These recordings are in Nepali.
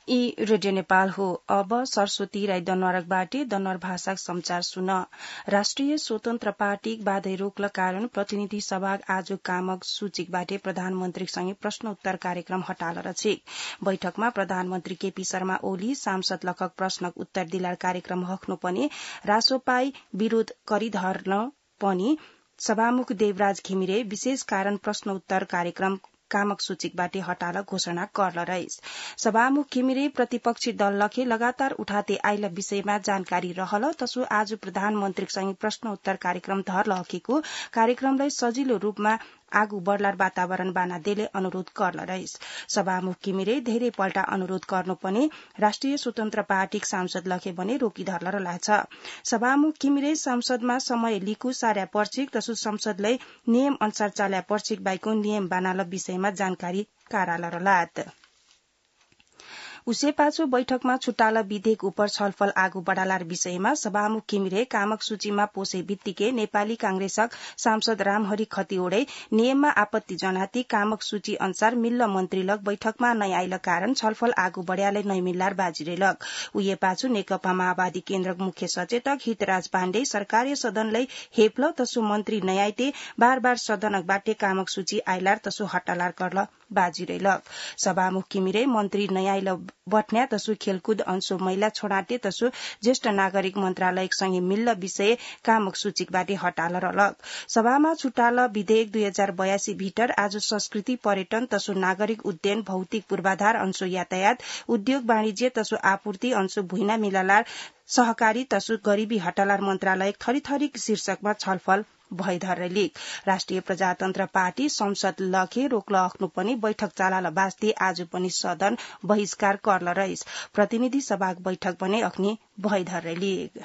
ई रेडियो नेपाल हो। अब सरस्वती राई दनवारकबाटे दनवार भाषा समाचार सुन। राष्ट्रिय स्वतन्त्र पार्टी बाधै रोक्ल कारण प्रतिनिधि सभा आज कामक सूचिकबाटे प्रधानमन्त्रीसँगै प्रश्न उत्तर कार्यक्रम हटाल रछिक। बैठकमा प्रधानमन्त्री केपी शर्मा ओली सांसद लखक प्रश्नक उत्तर दिलार कार्यक्रम हख्नु पनि रासोपाई विरोध गरिधर्न पनि सभामुख देवराज घिमिरे विशेष कारण प्रश्न उत्तर कार्यक्रम कामक सूचिकबाटे हटाल घोषणा करल रहिस। सभामुख घिमिरे प्रतिपक्षी दल लखे लगातार उठाते आइला विषयमा जानकारी रहल तसो आज प्रधानमन्त्रीसँगै प्रश्न उत्तर कार्यक्रम धर्ल हकेको कार्यक्रमलाई सजिलो रूपमा आगू बढ़लार वातावरण बाना देले अनुरोध करल रहिस। सभामुख घिमिरे धेरै पल्टा अनुरोध गर्नु पनि राष्ट्रिय स्वतन्त्र पार्टी सांसद लखे भने रोकी धर्ल रलाछ। सभामुख घिमिरे संसदमा समय लिकु सार्या पर्छिक तसो संसदलाई नियम अनुसार चाल्या पर्छिक बाइको नियम बानाल विषयमा जानकारी काराल रलात। उसे पाछो बैठकमा छुट्टाल विधेयक उपर छलफल आगू बढ़ालार विषयमा सभामुख घिमिरे कामक सूचीमा पोसे बित्तिकै नेपाली कांग्रेसक सांसद रामहरि खतिवड़े नियममा आपत्ति जनाती कामक सूची अनुसार मिल्ल मन्त्रीलग बैठकमा नै आइल कारण छलफल आगू बढ़्याले नै मिल्लार बाजिरेलक। उये पाछो नेकपा माओवादी केन्द्रक मुख्य सचेतक हितराज पाण्डे सरकारीय सदनलाई हेप्ल तसो मन्त्री नै आइते बार बार सदनक बाटे कामक सूची आइलार तसो हटालार करल बाजिरेलक। सभामुख घिमिरे मन्त्री नै आइल बट्न्या तसो खेलकुद अंशो महिला छोडाटे तसो ज्येष्ठ नागरिक मन्त्रालयक सँगै मिल्ल विषय कामक सूचिकबाटे हटाल रलक। सभामा छुटाल विधेयक 2082 भीतर आज संस्कृति पर्यटन तसो नागरिक उड्डयन भौतिक पूर्वाधार अंशो यातायात उद्योग वाणिज्य तसो आपूर्ति अंशो भुइना मिलालार सहकारी तसो गरीबी हटालार मन्त्रालय थरी शीर्षकमा छलफल भइधरलिक। राष्ट्रिय प्रजातन्त्र पार्टी संसद लखे रोक्ल अख्नु पनि बैठक चालाल बास्ते आज पनि सदन बहिष्कार करल रहिस। प्रतिनिधि सभाक बैठक पनि अख्नी भइधरलिक।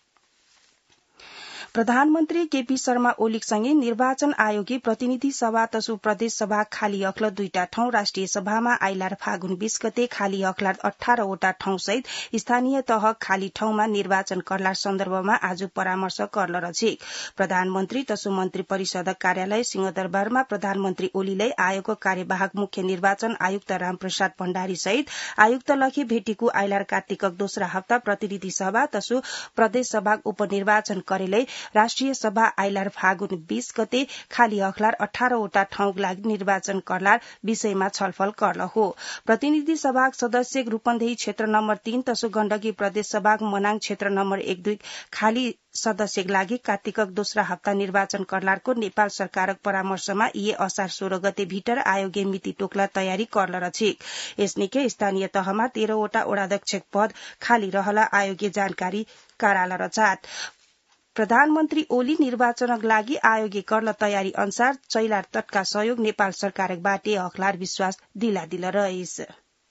प्रधानमन्त्री केपी शर्मा ओलीसँगै निर्वाचन आयोगले प्रतिनिधि सभा तसो प्रदेश सभा खाली अख्ल दुईटा ठाउँ राष्ट्रिय सभामा आइलार फागुन 20 गते खाली अख्लार 18 वटा ठाउँ सहित स्थानीय तह खाली ठाउँमा निर्वाचन करलार सन्दर्भमा आज परामर्श करल रछिक। प्रधानमन्त्री तसो मन्त्री परिषदक कार्यालय सिंहदरबारमा प्रधानमन्त्री ओलीलाई आयोगको कार्यवाहक मुख्य निर्वाचन आयुक्त रामप्रसाद भण्डारी सहित आयुक्त लखे भेटीको आइलार कार्तिकक दोस्रा हप्ता प्रतिनिधि सभा तसो प्रदेश सभाक उपनिर्वाचन करेलै राष्ट्रिय सभा आइलार फागुन 20 गते खाली अख्लार 18 वटा ठाउँक लागि निर्वाचन करलार विषयमा छलफल करल हो। प्रतिनिधि सभाक सदस्य रूपन्देही क्षेत्र नम्बर 3 तसो गण्डकी प्रदेश सभाक मनाङ क्षेत्र नम्बर 1-2 खाली सदस्यक लागि कार्तिकक दोस्रा हप्ता निर्वाचन करलारको नेपाल सरकारक परामर्शमा इए असार 16 गते भीतर आयोगीय मिति टोकला तयारी करल रछिक। यसनिकै स्थानीय तहमा 13 वटा वडाध्यक्ष पद खाली रहला आयोगीय जानकारी कराल रचात। प्रधानमन्त्री ओली निर्वाचनक लागि आयोगी करल तयारी अनुसार चैलार तटका सहयोग नेपाल सरकारक बाटे अख्लार विश्वास दिल रहिस।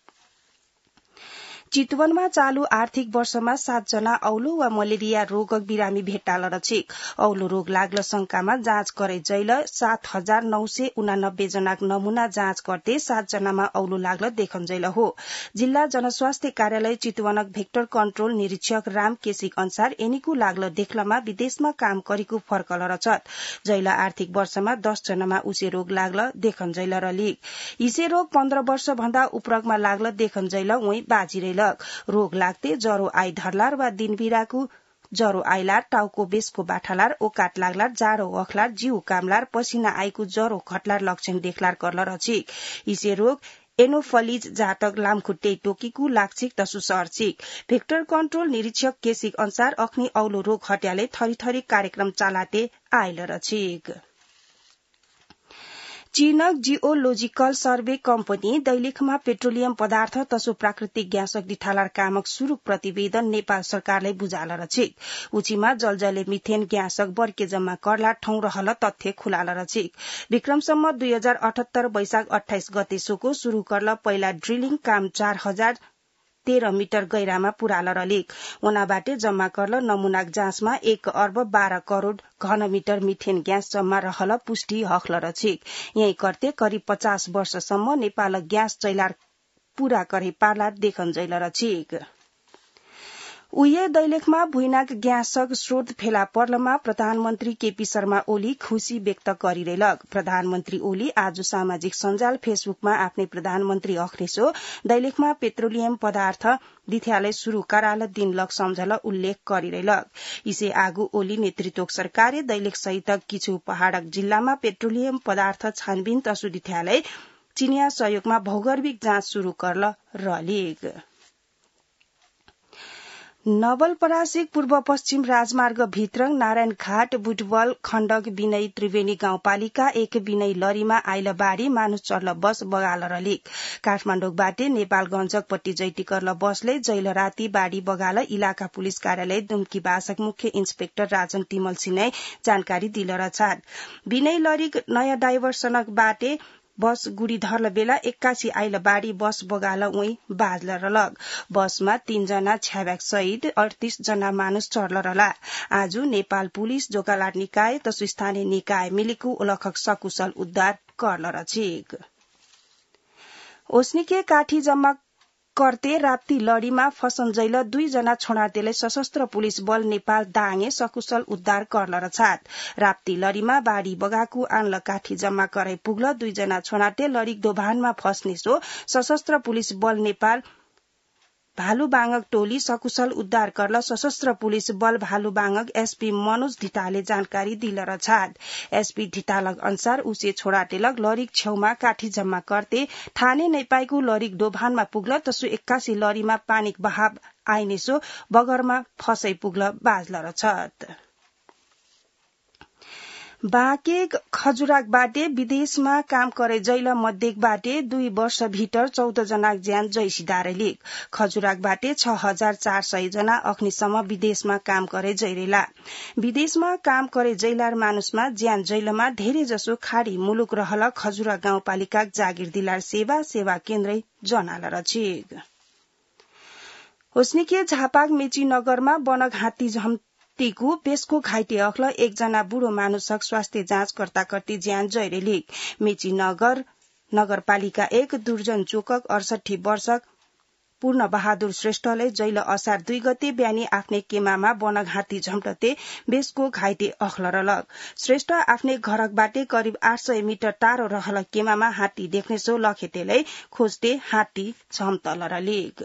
चितवनमा चालू आर्थिक वर्षमा 7 जना औलो वा मलेरिया रोगक बिरामी भेट्टाल रछिक। औलो रोग लाग्ल शंकामा जाँच करे जैल 7989 जनाक नमूना जाँच गर्दै 7 जनामा औलो लाग्ल देखन जैल हो। जिल्ला जनस्वास्थ्य कार्यालय चितवनक भेक्टर कन्ट्रोल निरीक्षक राम केसिक अनुसार एनीको लाग्ल देखलमा विदेशमा काम गरेको फर्कल रचत। जैल आर्थिक वर्षमा 10 जनामा उसे रोग लाग्ल देखन जैल रलिक। इसे रोग 15 वर्ष भन्दा उपरकमा लाग्ल देखन जैल उही बाजिरेल। रोग लाग्दै ज्वरो आई धरलार वा दिनबिराको ज्वरो आइलार टाउको बेसको बाठालार ओकाट लाग्लार जाडो अख्लार जिउ कामलार पसिना आइको ज्वरो घटलार लक्षण देखलार करल रछिक। इसे रोग एनोफलिज जातक लामखुट्टे टोकीको लाक्षिक तसु सर्छिक। भेक्टर कन्ट्रोल निरीक्षक केसिक अनुसार अख्नी औलो रोग हट्याले थरी कार्यक्रम चालाते आइल रछिक। चीनक जियोलोजिकल सर्वे कम्पनी दैलेखमा पेट्रोलियम पदार्थ तसो प्राकृतिक ग्यासक डिठालार कामक सुरुक प्रतिवेदन नेपाल सरकारलाई बुझाल रछिक। उचिमा जलजले मिथेन ग्यासक बर्के जम्मा करला ठाउँ रहल तथ्य खुलाल रछिक। विक्रमसम्म 2078 वैशाख 28 गते सोको शुरू करल पहिला ड्रिलिङ काम 4013 मिटर गैरामा पुराल रलिक। उनाबाटे जम्मा करल नमूनाक जाँचमा 1 अर्ब 12 करोड़ घनमिटर मिथेन ग्यास जम्मा रहल पुष्टि हख्ल रछिक। यही करते करिब 50 वर्षसम्म नेपाल ग्यास चैलार पूरा करे पार्ला देखन जैल रछिक। उये दैलेखमा भुइँनाक ग्यासक स्रोत फेला पर्लमा प्रधानमन्त्री केपी शर्मा ओली खुशी व्यक्त गरिरहेलक। प्रधानमन्त्री ओली आज सामाजिक सञ्जाल फेसबुकमा आफ्नै प्रधानमन्त्री अख्रेसो दैलेखमा पेट्रोलियम पदार्थ विद्यालय शुरू कराल दिन लग सम्झल उल्लेख गरिरहेलक। इसे आगु ओली नेतृत्वक सरकारले दैलेख सहितक किछु पहाड़क जिल्लामा पेट्रोलियम पदार्थ छानबिन तसु विद्यालय चिनिया सहयोगमा भौगर्भिक जाँच शुरू करल रहलिक। नवलपरासी पूर्व पश्चिम राजमार्ग भित्रङ नारायण घाट बुटवल खण्डक विनय त्रिवेणी गाउँपालिका एक विनय लरीमा आइल बाढ़ी मानुष चढ्ल बस बगाल रलिक। काठमाण्डुबाटे नेपालगञ्जक पट्टी जैती करल बसले जैल राती बाढ़ी बगाल इलाका पुलिस कार्यालय दुम्की बासक मुख्य इन्सपेक्टर राजन तिमल सिन्हा जानकारी दिल रछाद। विनय लरी नयाँ डाइभर्सनक बाटे बस गुड़ी धर्ल बेला 81 आइल बाढ़ी बस बगाल उही बाजल रलग। बसमा 3 जना छ्याब्याक सहित 38 जना मानुष चढ़ल रला। आज नेपाल पुलिस जोकालाट निकाय तसु स्थानीय निकाय मिलिकु उलखक सकुशल उद्धार करल रछिक। ओस्निके काठी जम्मा करते राप्ती लड़ीमा फसनजैल 2 जना छोडातेले सशस्त्र पुलिस बल नेपाल दाङे सकुशल उद्धार करल रछात। राप्ती लड़ीमा बाढ़ी बगाकु आनल काठी जम्मा करे पुग्ल 2 जना छोडाते लड़ीक दोभानमा फस्ने सो सशस्त्र पुलिस बल नेपाल भालुबाङक टोली सकुशल उद्धार करल सशस्त्र पुलिस बल भालुबाङक एसपी मनोज धिताले जानकारी दिल रछाद। एसपी धितालक अनुसार उसे छोडाटेलक लरीक छेउमा काठी जम्मा करते थाने नैपाईको लरीक डोभानमा पुग्ल तसु 81 लरीमा पानीक बहाव आइनेसो बगरमा फसै पुग्ल बाजल रछत। बाँके खजुराक बाटे विदेशमा काम करे जैल मध्येक बाटे 2 वर्ष भीतर 14 जना ज्यान जैसिदारेलिक। खजुराक बाटे 6400 जना अख्निसम्म विदेशमा काम करे जैरेला। विदेशमा काम करे जैलार मानुषमा ज्यान जैलमा धेरै जसो खाड़ी मुलुक रहल खजुरा गाउँपालिका जागिर दिलार सेवा केन्द्रै जनाल रछिक। होस्निके झापाक मेची नगरमा बनक हात्ती तीकु पेशको घाइते अख्ल 1 जना बुढो मानुषक स्वास्थ्य जाँच कर्ता ज्यान जैरेलिक। मेची नगरपालिका 1 दुर्जन चोकक 68 वर्षक पूर्ण बहादुर श्रेष्ठले जैल असार 2 गते बिहानी आफ्नै केमामा बनक हात्ती झम्टते बेसको घाइते अख्ल रलक। श्रेष्ठ आफ्नै घरकबाटे करिब 800 मिटर टाढो रहल केमामा हात्ती देख्ने सो लखेतेलै खोज्टे हात्ती झम्टल रलिक।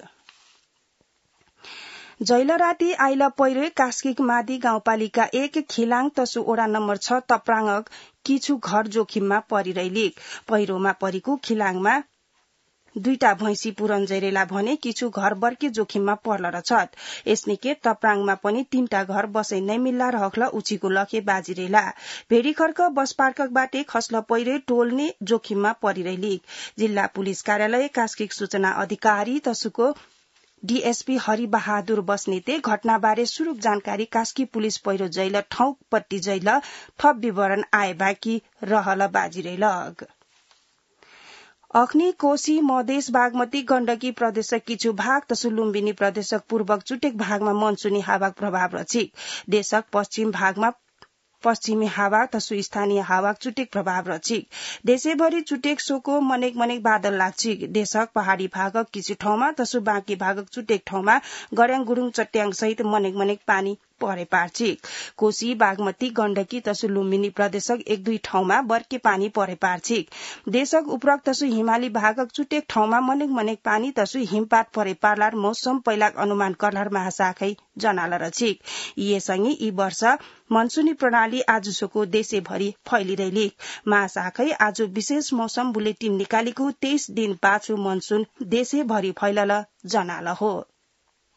जैल राती आइल पहिरो कास्किक मादी गाउँपालिका 1 खिलाङ तसु ओडा नम्बर 6 तप्राङक किछु घर जोखिममा परिरहेलिक। पहिरोमा परेको खिलाङमा 2टा भैंसी पुरन जैरेला भने किछु घर बर्के जोखिममा पर्ल रछत। यसनिके तप्राङमा पनि 3टा घर बसै नै मिल्ला रहक्ल उचीको लखे बाजिरेला। भेडीखर्क बस पार्कक बाटे खस्ल पहिरो टोल्ने जोखिममा परिरहेलिक। जिल्ला पुलिस कार्यालय कास्किक सूचना अधिकारी तसुको डीएसपी हरि बहादुर बस्नेते घटनाबारे सुरुक जानकारी कास्की पुलिस पहिरो जैल ठाउँ पट्टी जैल थप विवरण आए बाँकी रहल बाजिरेलग। अख्नी कोशी मधेस बागमती गण्डकी प्रदेशक किछु भाग तसु लुम्बिनी प्रदेशक पूर्वक चुटेक भागमा मनसुनी हावाक प्रभाव रछिक। देशक पश्चिम भागमा पश्चिमी हावा तसु स्थानीय हावाक चुटेक प्रभाव रछिक। देशैभरि चुटेक सोको मनेक बादल लाग्छिक। देशक पहाड़ी भागक किछु ठाउँमा तसु बाँकी भागक चुटेक ठाउँमा गर्याङ गुरुङ चट्याङ सहित मनेक पानी परे पार्छिक। कोशी बागमती गण्डकी तसु लुम्बिनी प्रदेशक 1-2 ठाउँमा बर्के पानी परे पार्छिक। देशक उपरक तसु हिमाली भागक चुटेक ठाउँमा मनेक पानी तसु हिमपात परे पार्लार मौसम पहिलाक अनुमान करलार महाशाखै जनाल रछिक। येसँगै यी वर्ष मनसुनी प्रणाली आजुसोको देशैभरि फैलिरहेलिक। महाशाखै आज विशेष मौसम बुलेटिन निकालेको 23 दिन पाछू मनसुन देशैभरि फैलल जनाल हो।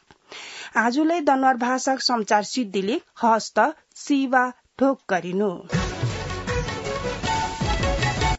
आजुलाई दनवार भाषाक समाचार सिद्धिले हस्त सिवा ढोक गरिनु।